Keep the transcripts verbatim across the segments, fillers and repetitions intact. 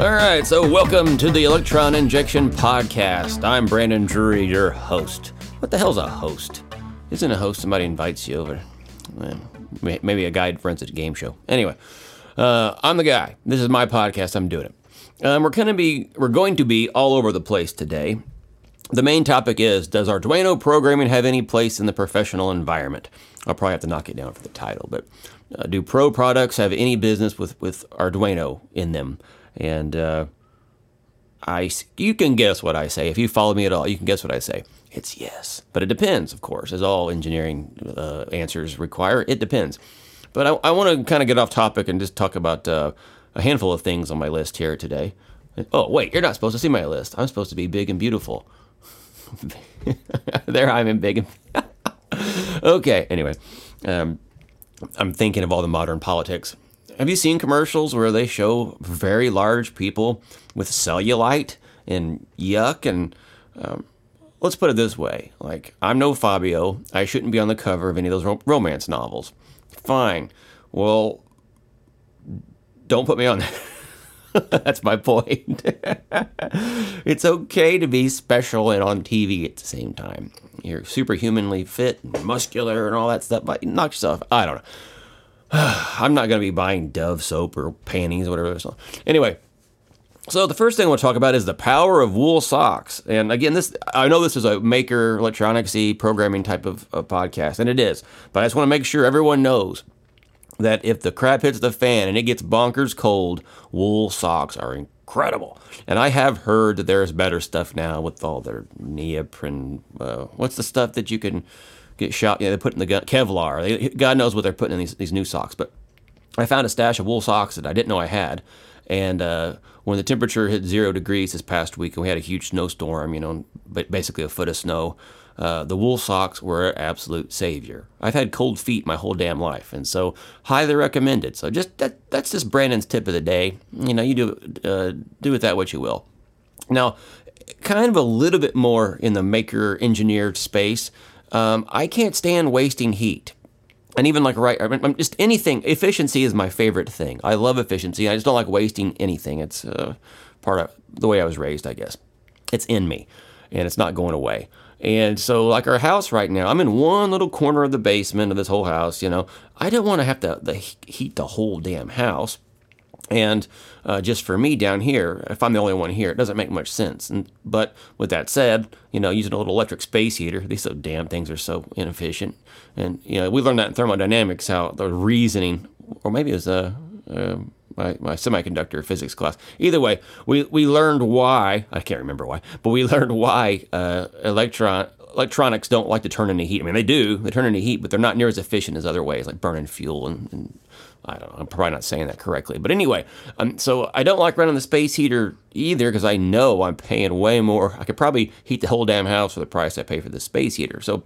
All right, so welcome to the Electron Injection Podcast. I'm Brandon Drury, your host. What the hell's a host? Isn't a host somebody invites you over? Well, maybe a guy runs a game show. Anyway, uh, I'm the guy. This is my podcast. I'm doing it. Um, we're gonna be we're going to be all over the place today. The main topic is, does Arduino programming have any place in the professional environment? I'll probably have to knock it down for the title, but uh, do pro products have any business with, with Arduino in them? And uh, I, you can guess what I say. If you follow me at all, you can guess what I say. It's yes. But it depends, of course, as all engineering uh, answers require. It depends. But I, I want to kind of get off topic and just talk about uh, a handful of things on my list here today. Oh, wait, you're not supposed to see my list. I'm supposed to be big and beautiful. There I'm in big and... Okay, anyway. Um, I'm thinking of all the modern politics. Have you seen commercials where they show very large people with cellulite and yuck? And um, let's put it this way. Like, I'm no Fabio. I shouldn't be on the cover of any of those ro- romance novels. Fine. Well, don't put me on there. That's my point. It's okay to be special and on T V at the same time. You're superhumanly fit and muscular and all that stuff, but knock yourself. I don't know. I'm not going to be buying Dove soap or panties or whatever. Anyway, so the first thing I want to talk about is the power of wool socks. And again, this I know this is a maker, electronics-y, programming type of, of podcast, and it is. But I just want to make sure everyone knows that if the crap hits the fan and it gets bonkers cold, wool socks are incredible. And I have heard that there's better stuff now with all their neoprene. Uh, what's the stuff that you can get shot? Yeah, they put in the gun, Kevlar. They, God knows what they're putting in these, these new socks. But I found a stash of wool socks that I didn't know I had. And uh, when the temperature hit zero degrees this past week, and we had a huge snowstorm, you know, basically a foot of snow, uh, the wool socks were an absolute savior. I've had cold feet my whole damn life, and so highly recommended. So just that, that's just Brandon's tip of the day. You know, you do uh, do with that what you will. Now, kind of a little bit more in the maker engineered space. Um, I can't stand wasting heat. And even like, right, I mean, just anything, efficiency is my favorite thing. I love efficiency. I just don't like wasting anything. It's uh, part of the way I was raised, I guess. It's in me, and it's not going away. And so like our house right now, I'm in one little corner of the basement of this whole house, you know. I don't want to have to the, heat the whole damn house. And uh, just for me down here, if I'm the only one here, it doesn't make much sense. And, but with that said, you know, using a little electric space heater, these so damn things are so inefficient. And, you know, we learned that in thermodynamics, how the reasoning, or maybe it was uh, uh, my, my semiconductor physics class. Either way, we, we learned why, I can't remember why, but we learned why uh, electron electronics don't like to turn into heat. I mean, they do, they turn into heat, but they're not near as efficient as other ways, like burning fuel and, and I don't know, I'm probably not saying that correctly. But anyway, um, so I don't like running the space heater either because I know I'm paying way more. I could probably heat the whole damn house for the price I pay for the space heater. So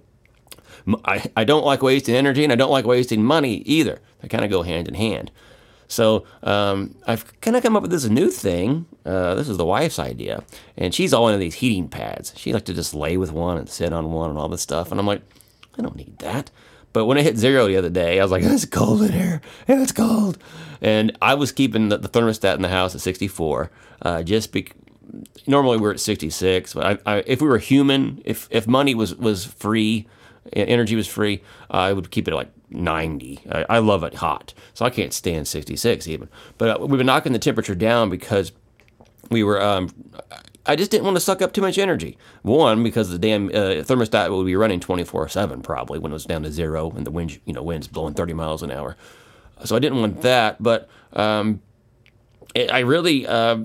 I, I don't like wasting energy, and I don't like wasting money either. They kind of go hand in hand. So um, I've kind of come up with this new thing. Uh, this is the wife's idea, and she's all into these heating pads. She likes to just lay with one and sit on one and all this stuff. And I'm like, I don't need that. But when it hit zero the other day, I was like, it's cold in here. It's cold. And I was keeping the, the thermostat in the house at sixty-four. Uh, just be, normally we're at sixty-six. But I, I, if we were human, if, if money was, was free, energy was free, uh, I would keep it at like ninety. I, I love it hot. So I can't stand sixty-six even. But uh, we've been knocking the temperature down because we were... Um, I just didn't want to suck up too much energy. One, because the damn uh, thermostat would be running twenty-four seven probably when it was down to zero and the wind, you know, wind's blowing thirty miles an hour. So I didn't want that, but um, it, I really, uh,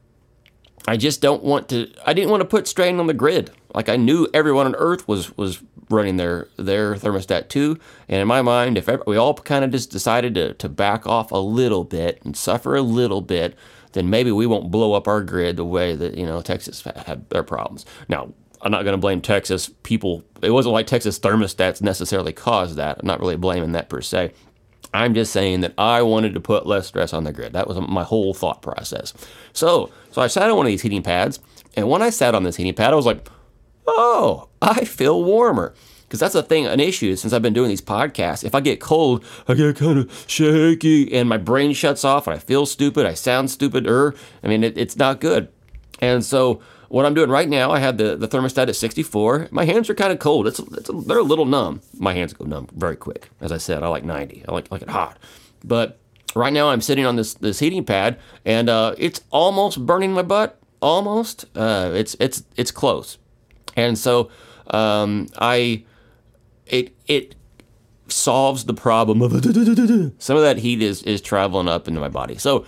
I just don't want to, I didn't want to put strain on the grid. Like I knew everyone on Earth was, was running their, their thermostat too. And in my mind, if ever, we all kind of just decided to, to back off a little bit and suffer a little bit, then maybe we won't blow up our grid the way that, you know, Texas had their problems. Now, I'm not going to blame Texas people. It wasn't like Texas thermostats necessarily caused that. I'm not really blaming that per se. I'm just saying that I wanted to put less stress on the grid. That was my whole thought process. So, so I sat on one of these heating pads, and when I sat on this heating pad, I was like, oh, I feel warmer. Because that's a thing, an issue since I've been doing these podcasts. If I get cold, I get kind of shaky and my brain shuts off and I feel stupid. I sound stupider. I mean, it, it's not good. And so what I'm doing right now, I had the, the thermostat at sixty-four. My hands are kind of cold. It's, it's a, they're a little numb. My hands go numb very quick. As I said, I like ninety. I like, like it hot. But right now I'm sitting on this, this heating pad and uh, it's almost burning my butt. Almost. Uh, it's, it's, it's close. And so um, I... It it solves the problem of some of that heat is, is traveling up into my body. So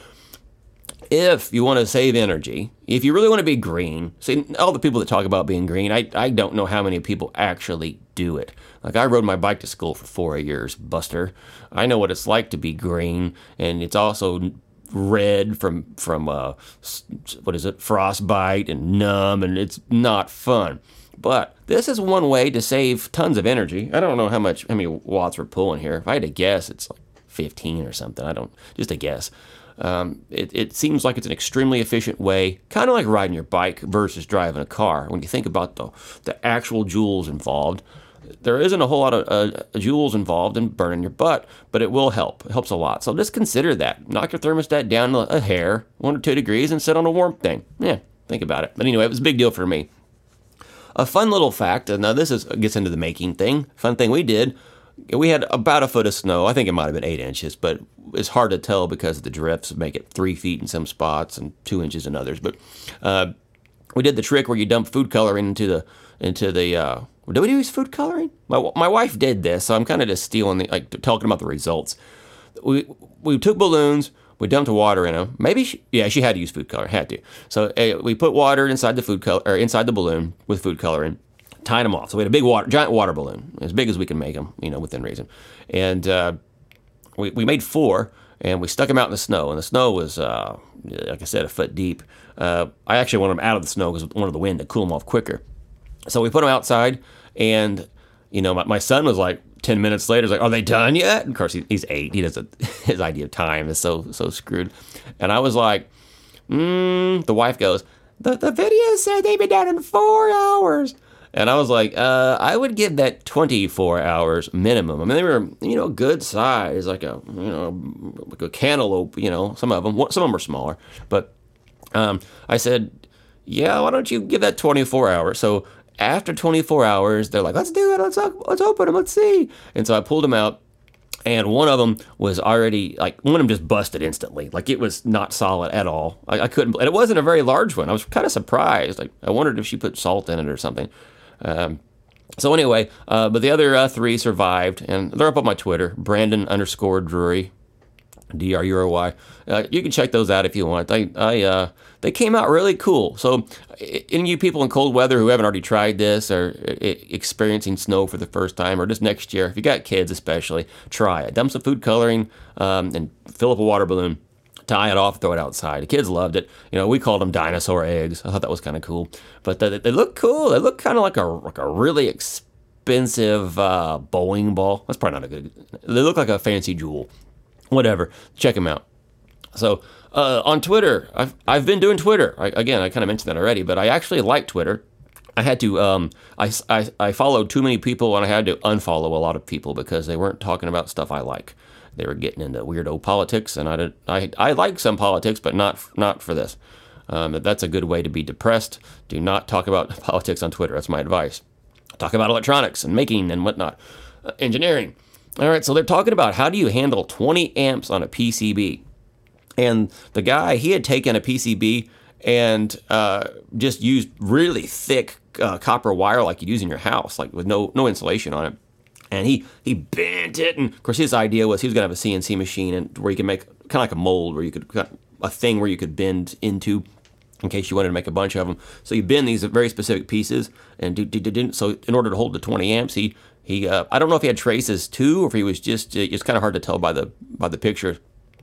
if you want to save energy, if you really want to be green, see, all the people that talk about being green, I, I don't know how many people actually do it. Like, I rode my bike to school for four years, Buster. I know what it's like to be green, and it's also red from, from uh, what is it, frostbite and numb, and it's not fun. But this is one way to save tons of energy. I don't know how much, how many watts we're pulling here. If I had to guess, it's like fifteen or something. I don't, just a guess. Um, it, it seems like it's an extremely efficient way, kind of like riding your bike versus driving a car. When you think about the, the actual joules involved, there isn't a whole lot of uh, joules involved in burning your butt, but it will help. It helps a lot. So just consider that. Knock your thermostat down a hair, one or two degrees, and sit on a warm thing. Yeah, think about it. But anyway, it was a big deal for me. A fun little fact, and now this is gets into the making thing, fun thing we did, we had about a foot of snow. I think it might have been eight inches, but it's hard to tell because of the drifts make it three feet in some spots and two inches in others. But uh, we did the trick where you dump food coloring into the, into the uh, did we use food coloring? My, my wife did this, so I'm kind of just stealing, the, like talking about the results. We, we took balloons, we dumped water in them. Maybe, she, yeah, she had to use food color, had to. So uh, we put water inside the food color, or inside the balloon with food coloring, tied them off. So we had a big water, giant water balloon, as big as we can make them, you know, within reason. And uh, we we made four, and we stuck them out in the snow. And the snow was, uh, like I said, a foot deep. Uh, I actually wanted them out of the snow because I wanted the wind to cool them off quicker. So we put them outside, and you know, my, my son was like, ten minutes later, he's like, are they done yet? And of course, he, he's eight. He doesn't, his idea of time is so so screwed. And I was like, mm, the wife goes, the, the video said they've been done in four hours. And I was like, uh, I would give that twenty-four hours minimum. I mean, they were, you know, good size, like a, you know, like a cantaloupe, you know, some of them, some of them are smaller. But um, I said, yeah, why don't you give that twenty-four hours? So after twenty-four hours, they're like, let's do it. Let's let's open them. Let's see. And so I pulled them out, and one of them was already, like, one of them just busted instantly. Like, it was not solid at all. I, I couldn't, and it wasn't a very large one. I was kind of surprised. Like, I wondered if she put salt in it or something. Um, so anyway, uh, but the other uh, three survived, and they're up on my Twitter, Brandon underscore Drury. D R U R Y. Uh, you can check those out if you want. I, I, uh, they came out really cool. So, any of you people in cold weather who haven't already tried this or experiencing snow for the first time, or just next year, if you got kids especially, try it. Dump some food coloring um, and fill up a water balloon. Tie it off, throw it outside. The kids loved it. You know, we called them dinosaur eggs. I thought that was kind of cool. But they, they look cool. They look kind of like a like a really expensive uh, bowling ball. That's probably not a good. They look like a fancy jewel. Whatever, check them out. So uh, on Twitter, I've I've been doing Twitter. I, again, I kind of mentioned that already, but I actually like Twitter. I had to um I, I, I followed too many people, and I had to unfollow a lot of people because they weren't talking about stuff I like. They were getting into weirdo politics, and I did I I like some politics, but not not for this. Um, that's a good way to be depressed. Do not talk about politics on Twitter. That's my advice. Talk about electronics and making and whatnot, uh, engineering. All right, so they're talking about how do you handle twenty amps on a P C B. And the guy, he had taken a P C B and uh, just used really thick uh, copper wire like you use in your house, like with no no insulation on it. And he, he bent it, and of course his idea was he was going to have a C N C machine and where you could make kind of like a mold where you could, a thing where you could bend into in case you wanted to make a bunch of them. So you bend these very specific pieces, and do, do, do, do. So in order to hold the twenty amps, he He, uh, I don't know if he had traces too, or if he was just, it's kind of hard to tell by the by the picture.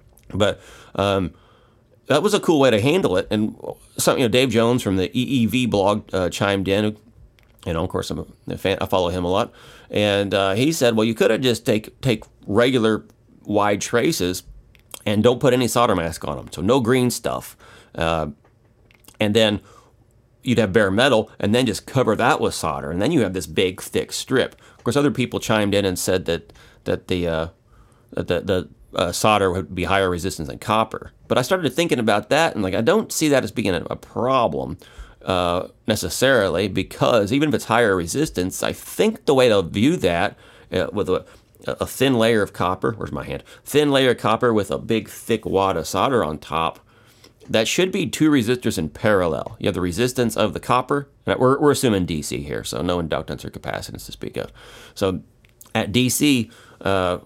But um, that was a cool way to handle it. And some, you know, Dave Jones from the E E V blog uh, chimed in. You know, of course, I'm a fan, I follow him a lot. And uh, he said, well, you could have just take take regular wide traces and don't put any solder mask on them. So no green stuff. Uh, and then you'd have bare metal and then just cover that with solder, and then you have this big thick strip. Of course, other people chimed in and said that that the uh, that the, the uh, solder would be higher resistance than copper. But I started thinking about that, and like I don't see that as being a, a problem uh, necessarily, because even if it's higher resistance, I think the way to view that uh, with a a thin layer of copper, where's my hand? Thin layer of copper with a big thick wad of solder on top, that should be two resistors in parallel. You have the resistance of the copper. We're, we're assuming D C here, so no inductance or capacitance to speak of. So at D C, uh,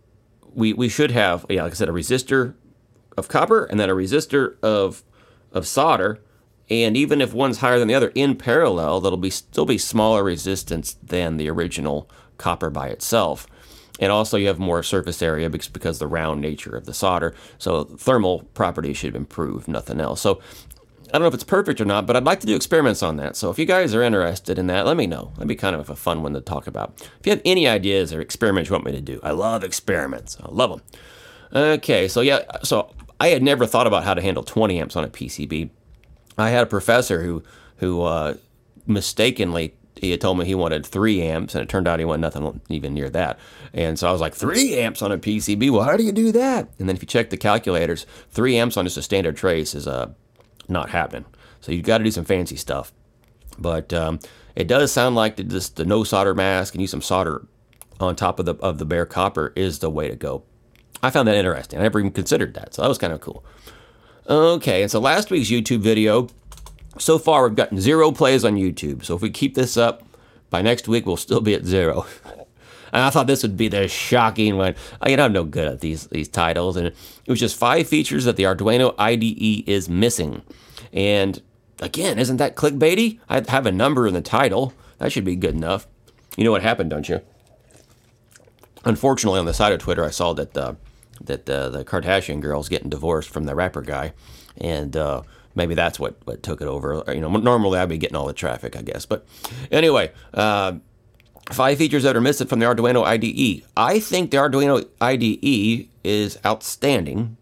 we we should have, yeah, like I said, a resistor of copper and then a resistor of of solder. And even if one's higher than the other in parallel, that'll be still be smaller resistance than the original copper by itself. And also you have more surface area because, because of the round nature of the solder. So thermal properties should improve, nothing else. So I don't know if it's perfect or not, but I'd like to do experiments on that. So if you guys are interested in that, let me know. That'd be kind of a fun one to talk about. If you have any ideas or experiments you want me to do, I love experiments. I love them. Okay, so yeah, so I had never thought about how to handle twenty amps on a P C B. I had a professor who, who uh, mistakenly, he had told me he wanted three amps, and it turned out he wanted nothing even near that. And so I was like, three amps on a P C B? Well, how do you do that? And then if you check the calculators, three amps on just a standard trace is uh, not happening. So you've got to do some fancy stuff. But um, it does sound like the, this, the no solder mask and use some solder on top of the of the bare copper is the way to go. I found that interesting. I never even considered that, so that was kind of cool. Okay, and so last week's YouTube video, so far we've gotten zero plays on YouTube. So if we keep this up, by next week we'll still be at zero. And I thought this would be the shocking one. I, you know, I'm no good at these these titles, and it was just five features that the Arduino I D E is missing. And again, isn't that clickbaity? I have a number in the title. That should be good enough. You know what happened, don't you? Unfortunately, on the side of Twitter, I saw that the that uh, the Kardashian girl's getting divorced from the rapper guy, and uh, maybe that's what, what took it over. You know, normally I'd be getting all the traffic, I guess. But anyway, uh, five features that are missing from the Arduino I D E. I think the Arduino I D E is outstanding.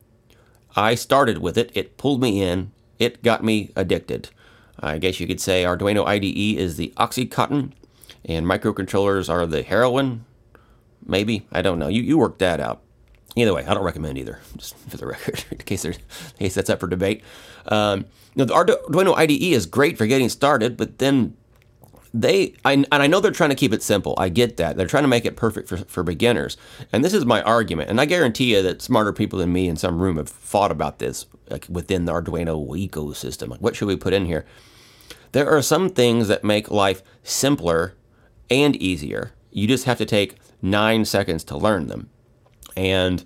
I started with it. It pulled me in. It got me addicted. I guess you could say Arduino I D E is the Oxycontin, and microcontrollers are the heroin. Maybe. I don't know. You, you worked that out. Either way, I don't recommend either, just for the record, in case, there's, in case that's up for debate. Um, you know, the Arduino I D E is great for getting started, but then they, I, and I know they're trying to keep it simple. I get that. They're trying to make it perfect for, for beginners. And this is my argument. And I guarantee you that smarter people than me in some room have thought about this, like within the Arduino ecosystem. Like, what should we put in here? There are some things that make life simpler and easier. You just have to take nine seconds to learn them. And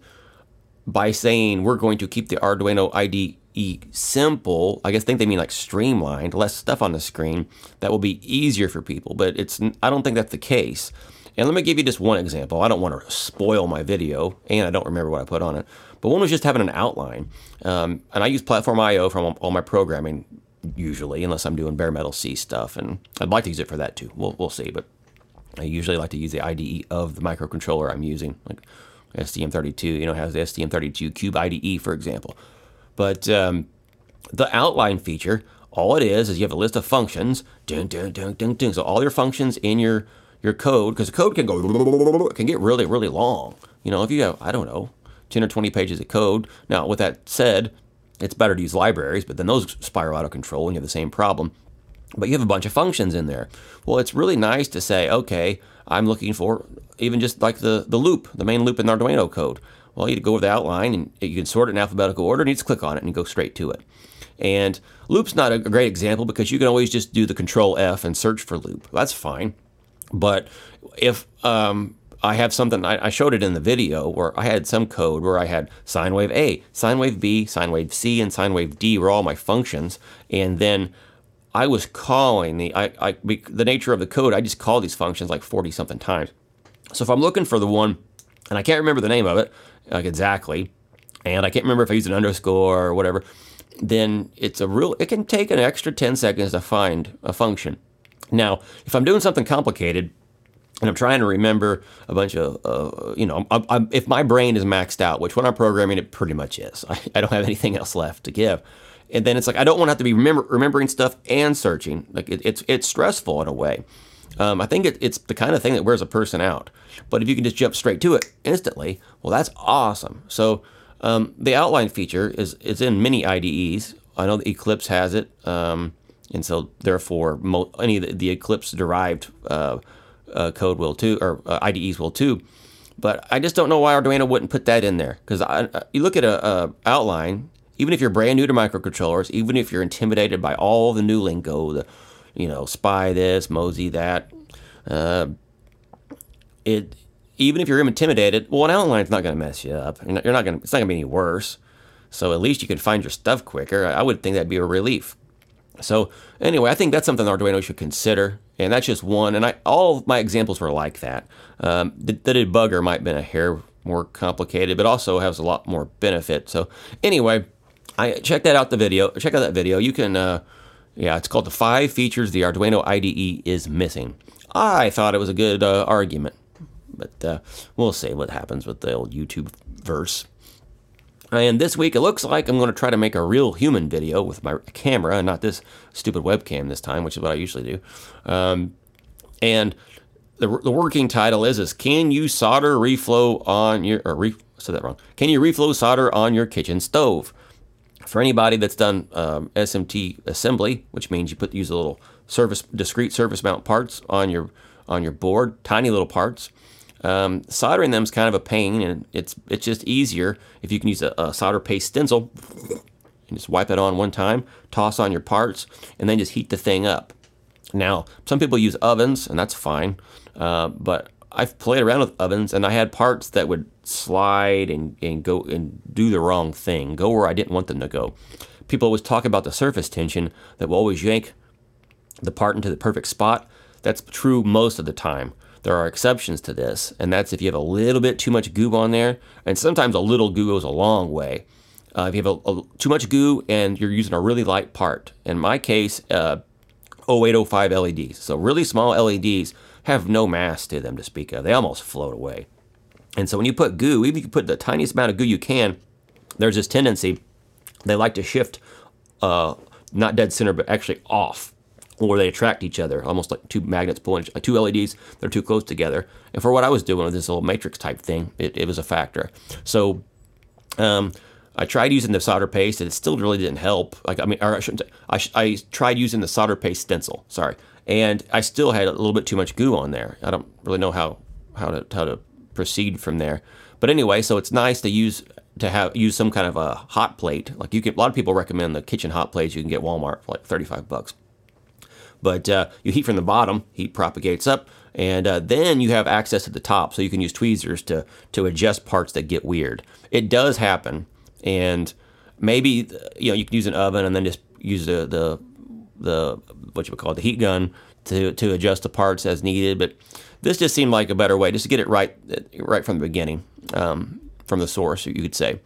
by saying we're going to keep the Arduino I D E simple, I guess think they mean like streamlined, less stuff on the screen, that will be easier for people. But it's I don't think that's the case. And let me give you just one example. I don't want to spoil my video, and I don't remember what I put on it. But one was just having an outline. Um, and I use Platform I O for all, all my programming, usually, unless I'm doing bare metal C stuff. And I'd like to use it for that too. We'll, we'll see. But I usually like to use the I D E of the microcontroller I'm using. Like S T M thirty-two, you know, has the S T M thirty-two Cube I D E, for example. But um, the outline feature, all it is is you have a list of functions, dun, dun, dun, dun, dun. So all your functions in your your code, because the code can go, it can get really, really long. You know, if you have, I don't know, ten or twenty pages of code. Now, with that said, it's better to use libraries, but then those spiral out of control and you have the same problem. But you have a bunch of functions in there. Well, it's really nice to say, okay, I'm looking for even just like the, the loop, the main loop in the Arduino code. Well, you go over the outline and you can sort it in alphabetical order and you just click on it and you go straight to it. And loop's not a great example because you can always just do the control F and search for loop. That's fine. But if um, I have something, I, I showed it in the video where I had some code where I had sine wave A, sine wave B, sine wave C, and sine wave D were all my functions. And then I was calling the, I, I, the nature of the code, I just call these functions like forty something times. So if I'm looking for the one, and I can't remember the name of it, like exactly, and I can't remember if I used an underscore or whatever, then it's a real, it can take an extra ten seconds to find a function. Now, if I'm doing something complicated, and I'm trying to remember a bunch of, uh, you know, I'm, I'm, if my brain is maxed out, which when I'm programming, it pretty much is. I, I don't have anything else left to give. And then it's like I don't want to have to be remember, remembering stuff and searching. Like it, it's it's stressful in a way. Um, I think it, it's the kind of thing that wears a person out. But if you can just jump straight to it instantly, well, that's awesome. So um, the outline feature is is in many I D Es. I know that Eclipse has it, um, and so therefore mo- any of the, the Eclipse derived uh, uh, code will too, or uh, I D Es will too. But I just don't know why Arduino wouldn't put that in there. Because you look at a, a outline, even if you're brand new to microcontrollers, even if you're intimidated by all the new lingo, the you know, SPI this, Mosey that, uh, it even if you're intimidated, well, an outline's not going to mess you up. You're not, you're not going. It's not going to be any worse. So at least you can find your stuff quicker. I would think that'd be a relief. So anyway, I think that's something Arduino should consider, and that's just one. And I, all of my examples were like that. Um, the, the debugger might have been a hair more complicated, but also has a lot more benefit. So anyway, I check that out the video. Check out that video. You can, uh, yeah, it's called the five features the Arduino I D E is missing. I thought it was a good uh, argument, but uh, we'll see what happens with the old YouTube verse. And this week, it looks like I'm going to try to make a real human video with my camera, and not this stupid webcam this time, which is what I usually do. Um, and the, the working title is, is Can you solder reflow on your, or re, I said that wrong. Can you reflow solder on your kitchen stove? For anybody that's done um, S M T assembly, which means you put use a little surface, discrete surface mount parts on your on your board, tiny little parts. Um, soldering them is kind of a pain, and it's it's just easier if you can use a, a solder paste stencil and just wipe it on one time, toss on your parts, and then just heat the thing up. Now, some people use ovens, and that's fine, uh, but I've played around with ovens, and I had parts that would slide and, and go and do the wrong thing, go where I didn't want them to go. People always talk about the surface tension that will always yank the part into the perfect spot. That's true most of the time. There are exceptions to this, and that's if you have a little bit too much goo on there, and sometimes a little goo goes a long way. Uh, if you have a, a, too much goo and you're using a really light part, in my case, uh, oh eight oh five L E Ds. So really small L E Ds have no mass to them to speak of. They almost float away. And so when you put goo, even if you put the tiniest amount of goo you can, there's this tendency, they like to shift, uh, not dead center, but actually off, or they attract each other, almost like two magnets pulling, like two L E Ds, they're too close together. And for what I was doing with this little matrix type thing, it, it was a factor. So um, I tried using the solder paste, and it still really didn't help. Like I mean, or I shouldn't say, I, sh- I tried using the solder paste stencil, sorry, and I still had a little bit too much goo on there. I don't really know how how to how to proceed from there. But anyway, so it's nice to use to have use some kind of a hot plate. Like you can, a lot of people recommend the kitchen hot plates you can get at Walmart for like thirty-five bucks. But uh, you heat from the bottom, heat propagates up, and uh, then you have access to the top, so you can use tweezers to to adjust parts that get weird. It does happen, and maybe you know you can use an oven and then just use the the the what you would call it, the heat gun to to adjust the parts as needed. But this just seemed like a better way, just to get it right right from the beginning, um, from the source, you could say.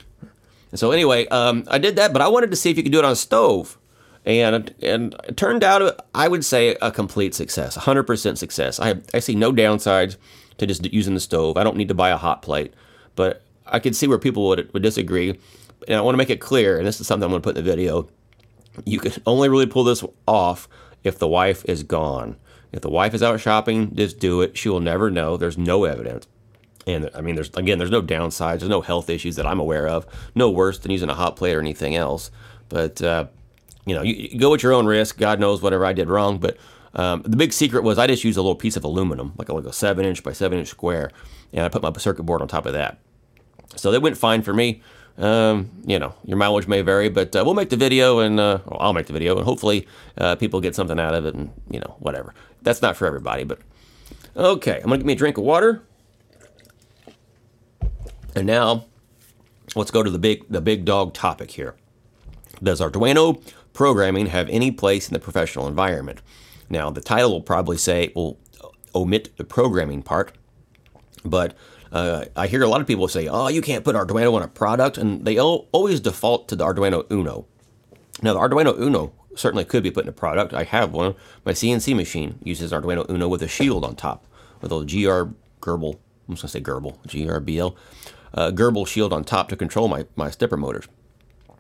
And so anyway, um, I did that, but I wanted to see if you could do it on a stove. And and it turned out, I would say, a complete success, one hundred percent success. I I see no downsides to just using the stove. I don't need to buy a hot plate, but I could see where people would would disagree. And I want to make it clear, and this is something I'm going to put in the video, you can only really pull this off if the wife is gone. If the wife is out shopping, just do it. She will never know. There's no evidence. And I mean, there's again, there's no downsides. There's no health issues that I'm aware of. No worse than using a hot plate or anything else. But uh, you know, you, you go at your own risk. God knows whatever I did wrong. But um, the big secret was I just used a little piece of aluminum, like a, like a seven inch by seven inch square, and I put my circuit board on top of that. So that went fine for me. Um, you know, your mileage may vary, but uh, we'll make the video, and uh, well, I'll make the video, and hopefully uh, people get something out of it, and you know, whatever. That's not for everybody, but okay. I'm gonna get me a drink of water, and now let's go to the big the big dog topic here. Does Arduino programming have any place in the professional environment? Now, the title will probably say it will omit the programming part, but uh, I hear a lot of people say, oh, you can't put Arduino on a product, and they all, always default to the Arduino Uno. Now, the Arduino Uno certainly could be put in a product. I have one. My C N C machine uses Arduino Uno with a shield on top, with a G R Gerbil, I'm just going to say Gerbil, G R B L, uh, Gerbil shield on top to control my, my stepper motors.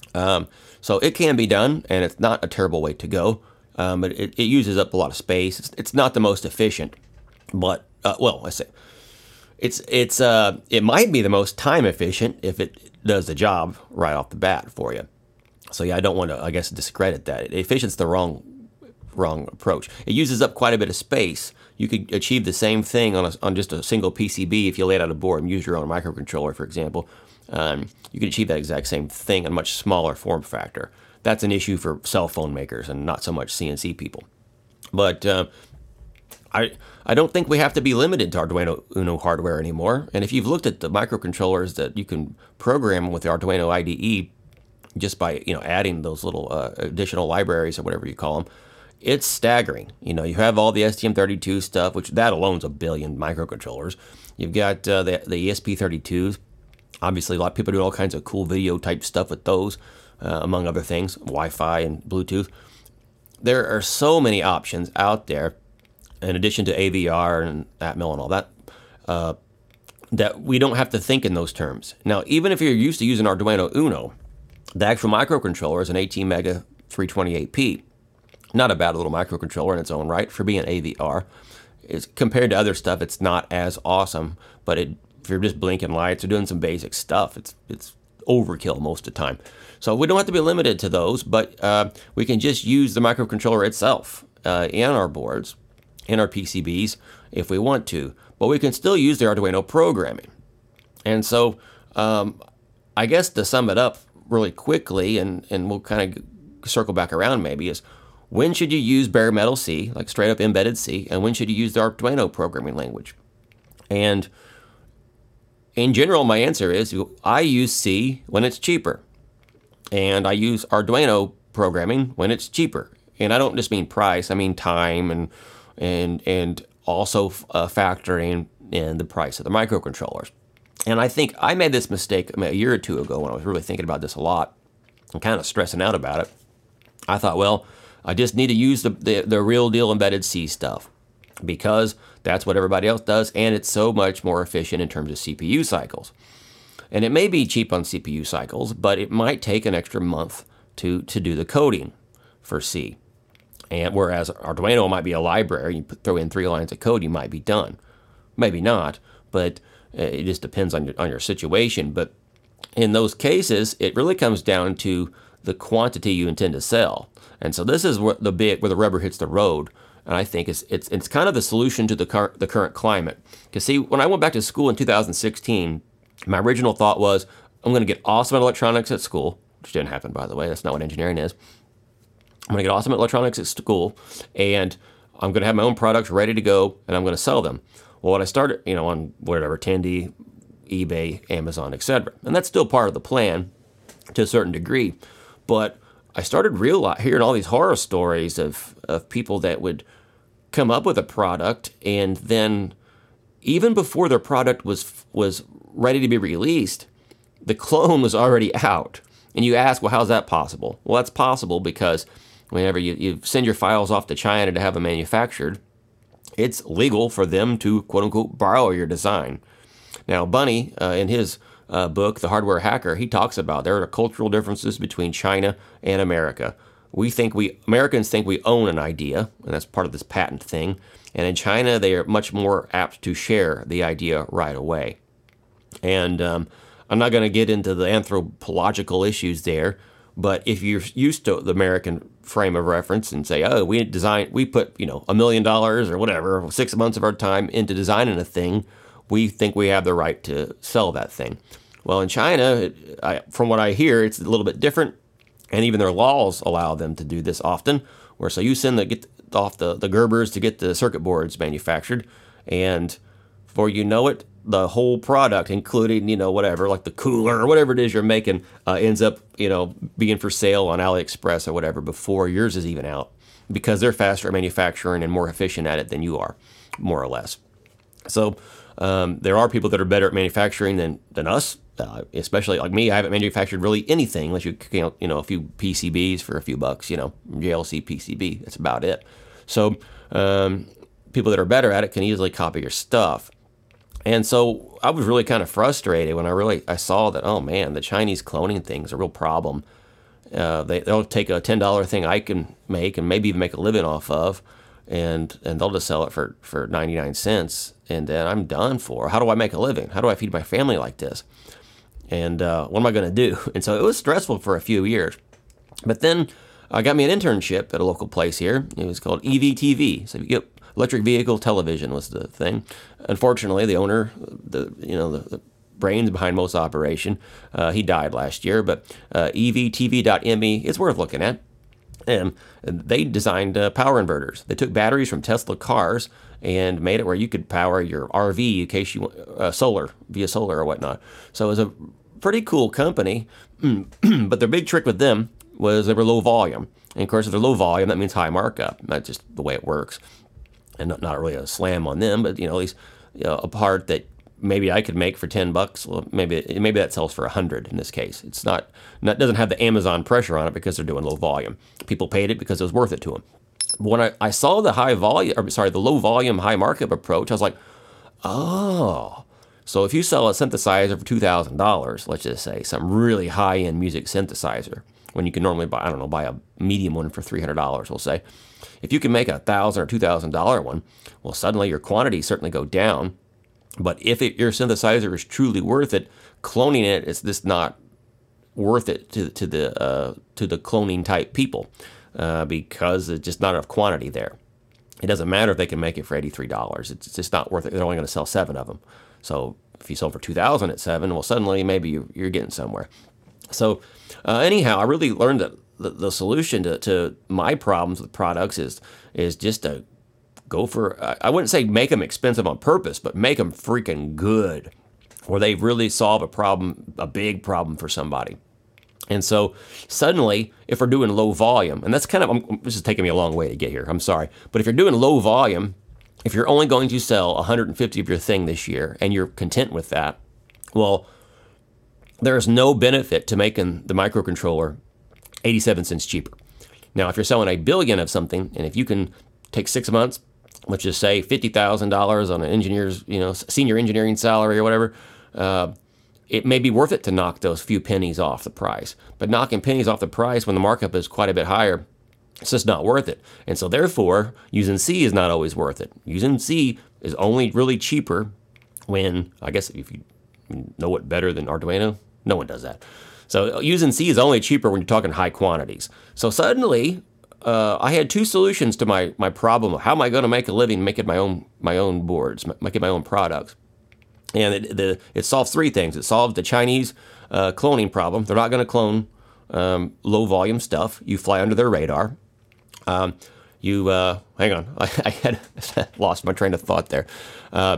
Um, so it can be done, and it's not a terrible way to go. Um, but it, it uses up a lot of space. It's, it's not the most efficient, but uh, well, I say it's it's uh, it might be the most time efficient if it does the job right off the bat for you. So yeah, I don't want to, I guess, discredit that. Efficient's the wrong wrong approach. It uses up quite a bit of space. You could achieve the same thing on a, on just a single P C B if you laid out a board and used your own microcontroller, for example. Um, you could achieve that exact same thing in a much smaller form factor. That's an issue for cell phone makers and not so much C N C people. But uh, I I don't think we have to be limited to Arduino Uno hardware anymore. And if you've looked at the microcontrollers that you can program with the Arduino I D E, just by you know adding those little uh, additional libraries or whatever you call them, it's staggering. You know, you have all the S T M thirty-two stuff, which that alone's a billion microcontrollers. You've got uh, the the E S P thirty-twos. Obviously, a lot of people do all kinds of cool video type stuff with those, uh, among other things, Wi-Fi and Bluetooth. There are so many options out there, in addition to A V R and Atmel and all that, uh, that we don't have to think in those terms. Now, even if you're used to using Arduino Uno, the actual microcontroller is an eighteen mega three twenty-eight P. Not a bad little microcontroller in its own right for being A V R. It's, compared to other stuff, it's not as awesome, but it, if you're just blinking lights or doing some basic stuff, it's it's overkill most of the time. So we don't have to be limited to those, but uh, we can just use the microcontroller itself uh, in our boards, in our P C Bs, if we want to. But we can still use the Arduino programming. And so um, I guess to sum it up really quickly, and, and we'll kind of circle back around maybe, is when should you use bare metal C, like straight up embedded C, and when should you use the Arduino programming language? And in general, my answer is I use C when it's cheaper, and I use Arduino programming when it's cheaper. And I don't just mean price; I mean time, and and and also uh, factoring in the price of the microcontrollers. And I think I made this mistake a year or two ago when I was really thinking about this a lot and kind of stressing out about it. I thought, well, I just need to use the, the, the real deal embedded C stuff because that's what everybody else does, and it's so much more efficient in terms of C P U cycles. And it may be cheap on C P U cycles, but it might take an extra month to, to do the coding for C. And whereas Arduino might be a library, you put, throw in three lines of code, you might be done. Maybe not, but it just depends on your, on your situation. But in those cases, it really comes down to the quantity you intend to sell. And so this is where the bit where the rubber hits the road. And I think it's it's it's kind of the solution to the cur- the current climate. Because see, when I went back to school in two thousand sixteen, my original thought was I'm going to get awesome at electronics at school, which didn't happen, by the way. That's not what engineering is. I'm going to get awesome at electronics at school, and I'm going to have my own products ready to go, and I'm going to sell them. Well, when I started, you know, on whatever, Tandy, eBay, Amazon, et cetera, and that's still part of the plan to a certain degree, but I started real hearing all these horror stories of, of people that would come up with a product, and then even before their product was was ready to be released, the clone was already out. And you ask, well, how's that possible? Well, that's possible because whenever you, you send your files off to China to have them manufactured, it's legal for them to, quote unquote, borrow your design. Now, Bunny, uh, in his uh, book, The Hardware Hacker, he talks about there are cultural differences between China and America. We think we, Americans think we own an idea, and that's part of this patent thing. And in China, they are much more apt to share the idea right away. And um, I'm not going to get into the anthropological issues there, but if you're used to the American frame of reference and say, oh, we design, we put, you know, a million dollars or whatever, six months of our time into designing a thing, we think we have the right to sell that thing. Well, in China, I, from what I hear, it's a little bit different, and even their laws allow them to do this often, where so you send the get off the, the Gerbers to get the circuit boards manufactured, and before you know it, the whole product, including, you know, whatever, like the cooler or whatever it is you're making, uh, ends up, you know, being for sale on AliExpress or whatever before yours is even out, because they're faster at manufacturing and more efficient at it than you are, more or less. So um, there are people that are better at manufacturing than, than us, uh, especially like me. I haven't manufactured really anything unless you count, you know, a few P C Bs for a few bucks, you know, J L C P C B. That's about it. So um, people that are better at it can easily copy your stuff. And so I was really kind of frustrated when I really I saw that, oh man, the Chinese cloning thing is a real problem. Uh, they, they'll take a ten dollar thing I can make and maybe even make a living off of, and and they'll just sell it for, for ninety-nine cents, and then I'm done for. How do I make a living? How do I feed my family like this? And uh, what am I going to do? And so it was stressful for a few years. But then I got me an internship at a local place here. It was called E V T V. So you get electric vehicle television was the thing. Unfortunately, the owner, the you know the, the brains behind most operation, uh, he died last year. But uh, E V T V dot M E, it's worth looking at. And they designed uh, power inverters. They took batteries from Tesla cars and made it where you could power your R V in case you want uh, solar, via solar or whatnot. So it was a pretty cool company. But their big trick with them was they were low volume. And of course, if they're low volume, that means high markup. That's just the way it works. And not, not really a slam on them, but you know, at least you know, a part that maybe I could make for ten bucks. Well, maybe maybe that sells for a hundred in this case. It's not, not doesn't have the Amazon pressure on it because they're doing low volume. People paid it because it was worth it to them. But when I, I saw the high volume, or sorry, the low volume, high markup approach, I was like, oh. So if you sell a synthesizer for two thousand dollars, let's just say some really high end music synthesizer, when you can normally buy, I don't know, buy a medium one for three hundred dollars, we'll say. If you can make a one thousand dollars or two thousand dollars one, well, suddenly your quantities certainly go down. But if it, your synthesizer is truly worth it, cloning it is just not worth it to, to the uh, to the cloning type people uh, because it's just not enough quantity there. It doesn't matter if they can make it for eighty-three dollars. It's just not worth it. They're only going to sell seven of them. So if you sold for two thousand dollars at seven, well, suddenly maybe you're, you're getting somewhere. So uh, anyhow, I really learned that the, the solution to, to my problems with products is is just to go for, I wouldn't say make them expensive on purpose, but make them freaking good, where they really solve a problem, a big problem for somebody. And so suddenly, if we're doing low volume, and that's kind of, I'm, this is taking me a long way to get here, I'm sorry, but if you're doing low volume, if you're only going to sell one hundred fifty of your thing this year, and you're content with that, well, there's no benefit to making the microcontroller eighty-seven cents cheaper. Now, if you're selling a billion of something, and if you can take six months, let's just say fifty thousand dollars on an engineer's, you know, senior engineering salary or whatever, uh, it may be worth it to knock those few pennies off the price. But knocking pennies off the price when the markup is quite a bit higher, it's just not worth it. And so therefore, using C is not always worth it. Using C is only really cheaper when, I guess if you know it better than Arduino, no one does that. So using C is only cheaper when you're talking high quantities. So suddenly, uh, I had two solutions to my my problem of how am I going to make a living making my own my own boards, making my own products. And it, the, it solves three things. It solved the Chinese uh, cloning problem. They're not going to clone um, low volume stuff. You fly under their radar. Um, you uh, hang on, I, I had lost my train of thought there. Uh,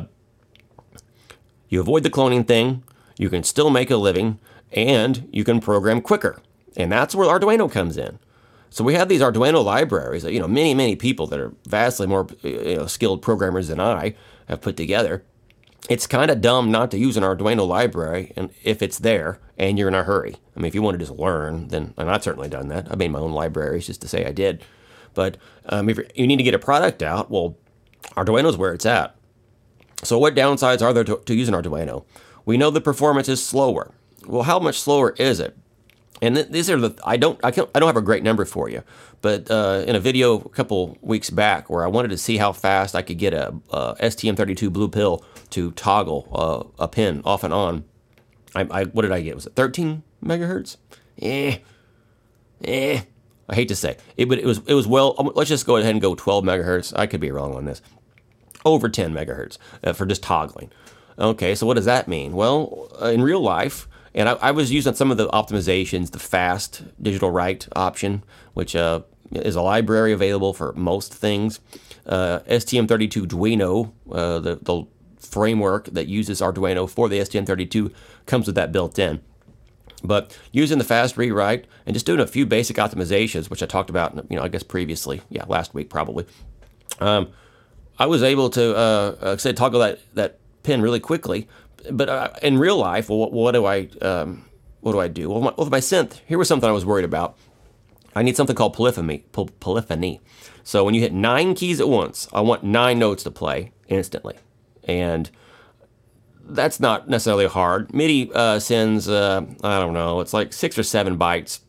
you avoid the cloning thing. You can still make a living, and you can program quicker. And that's where Arduino comes in. So we have these Arduino libraries that, you know, many, many people that are vastly more you know, skilled programmers than I have put together. It's kind of dumb not to use an Arduino library and if it's there and you're in a hurry. I mean, if you want to just learn, then, and I've certainly done that. I made my own libraries just to say I did. But um, if you need to get a product out, well, Arduino's where it's at. So what downsides are there to, to using Arduino? We know the performance is slower. Well, how much slower is it? And th these are the, I don't, I can't, I don't have a great number for you, but uh, in a video a couple weeks back where I wanted to see how fast I could get a, a S T M thirty-two Blue Pill to toggle uh, a pin off and on, I, I, what did I get? Was it thirteen megahertz? Eh, eh, I hate to say it, but it was, it was well, let's just go ahead and go twelve megahertz. I could be wrong on this. Over ten megahertz uh, for just toggling. Okay, so what does that mean? Well, uh, in real life, and I, I was using some of the optimizations, the fast digital write option, which uh, is a library available for most things. Uh, S T M thirty-two Duino, uh, the, the framework that uses Arduino for the S T M thirty-two, comes with that built in. But using the fast rewrite and just doing a few basic optimizations, which I talked about, you know, I guess previously, yeah, last week probably, um, I was able to, uh, uh, say, toggle that, that pin really quickly. But uh, in real life, well, what, what do I um, what do I do? Well, my, with my synth, here was something I was worried about. I need something called polyphony. Poly polyphony. So when you hit nine keys at once, I want nine notes to play instantly, and that's not necessarily hard. MIDI uh, sends uh, I don't know, it's like six or seven bytes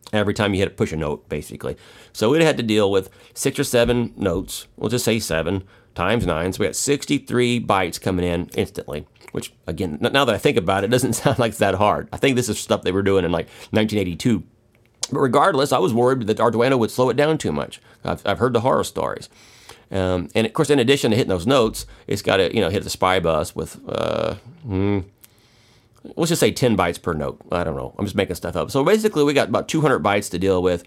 every time you hit push a note, basically. So it had to deal with six or seven notes. We'll just say seven times nine. So we got sixty-three bytes coming in instantly, which, again, now that I think about it, it doesn't sound like it's that hard. I think this is stuff they were doing in like nineteen eighty-two. But regardless, I was worried that Arduino would slow it down too much. I've, I've heard the horror stories. Um, and of course, in addition to hitting those notes, it's got to, you know, hit the SPI bus with, uh, hmm, let's just say ten bytes per note. I don't know. I'm just making stuff up. So basically, we got about two hundred bytes to deal with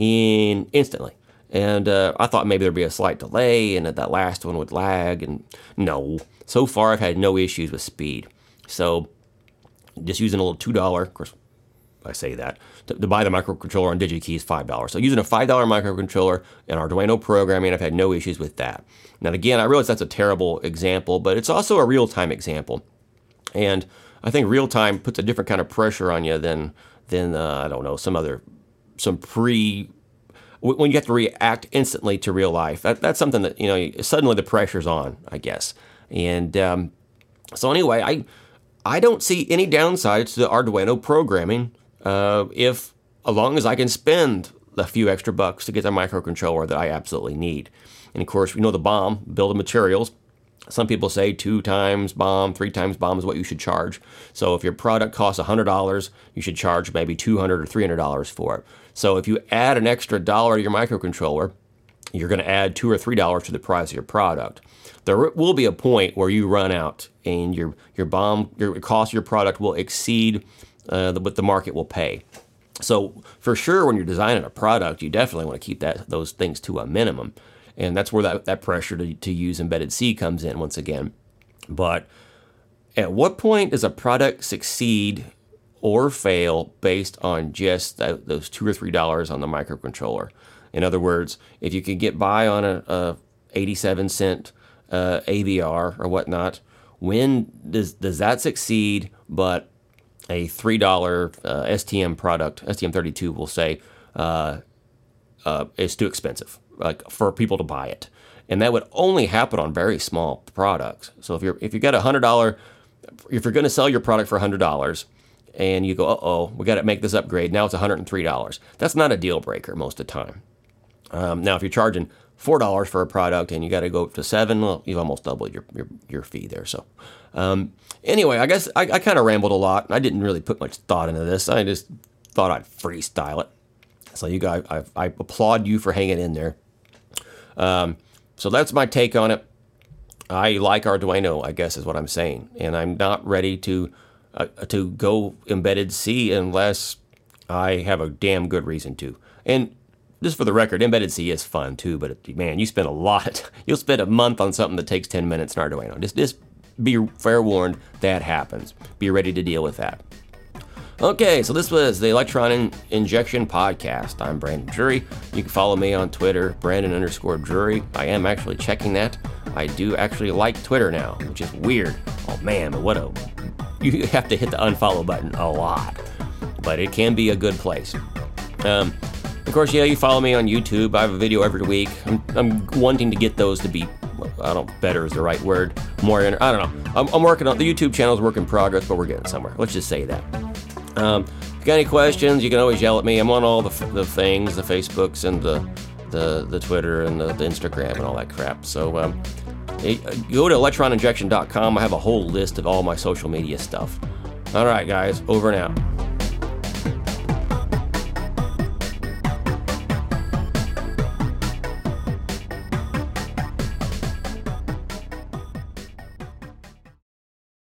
in instantly. And uh, I thought maybe there'd be a slight delay and that that last one would lag. And no, so far I've had no issues with speed. So just using a little two dollars, of course, I say that, to, to buy the microcontroller on DigiKey is five dollars. So using a five dollar microcontroller and Arduino programming, I've had no issues with that. Now, again, I realize that's a terrible example, but it's also a real-time example. And I think real-time puts a different kind of pressure on you than, than uh, I don't know, some other, some pre, when you have to react instantly to real life. That, that's something that, you know, suddenly the pressure's on, I guess. And um, so anyway, I, I don't see any downsides to the Arduino programming uh, if, as long as I can spend a few extra bucks to get the microcontroller that I absolutely need. And of course, we know the B O M, bill of materials. Some people say two times B O M, three times B O M is what you should charge. So if your product costs one hundred dollars, you should charge maybe two hundred dollars or three hundred dollars for it. So if you add an extra dollar to your microcontroller, you're going to add two or three dollars to the price of your product. There will be a point where you run out and your your B O M, your cost of your product will exceed uh, the, what the market will pay. So for sure, when you're designing a product, you definitely want to keep that those things to a minimum. And that's where that, that pressure to, to use embedded C comes in once again. But at what point does a product succeed or fail based on just that, those two or three dollars on the microcontroller? In other words, if you could get by on a, a eighty-seven cent uh, A V R or whatnot, when does does that succeed? But a three dollar uh, S T M product, S T M thirty-two, will say uh, uh, is too expensive, like for people to buy it, and that would only happen on very small products. So if you're if you got a hundred dollar, if you're going to sell your product for a hundred dollars, and you go, uh oh, we got to make this upgrade. Now it's a hundred and three dollars. That's not a deal breaker most of the time. Um, now, if you're charging four dollars for a product and you got to go up to seven, well, you've almost doubled your your, your fee there. So, um, anyway, I guess I, I kind of rambled a lot. I didn't really put much thought into this. I just thought I'd freestyle it. So, you guys, I, I applaud you for hanging in there. Um, so that's my take on it. I like Arduino, I guess is what I'm saying, and I'm not ready to uh, to go embedded C unless I have a damn good reason to. And just for the record, embedded C is fun too, but man, you spend a lot. You'll spend a month on something that takes ten minutes in Arduino. Just, just be fair warned, that happens. Be ready to deal with that. Okay, so this was the Electron Injection Podcast. I'm Brandon Drury. You can follow me on Twitter, Brandon underscore Drury. I am actually checking that. I do actually like Twitter now, which is weird. Oh man, but what a... You have to hit the unfollow button a lot, but it can be a good place. Um... Of course, yeah, you follow me on YouTube. I have a video every week. I'm, I'm wanting to get those to be, I don't, better is the right word. More, I don't know. I'm, I'm working on, the YouTube channel is work in progress, but we're getting somewhere. Let's just say that. Um, if you got any questions, you can always yell at me. I'm on all the, the things, the Facebooks and the the, the Twitter and the, the Instagram and all that crap. So um, go to electron injection dot com. I have a whole list of all my social media stuff. All right, guys, over and out.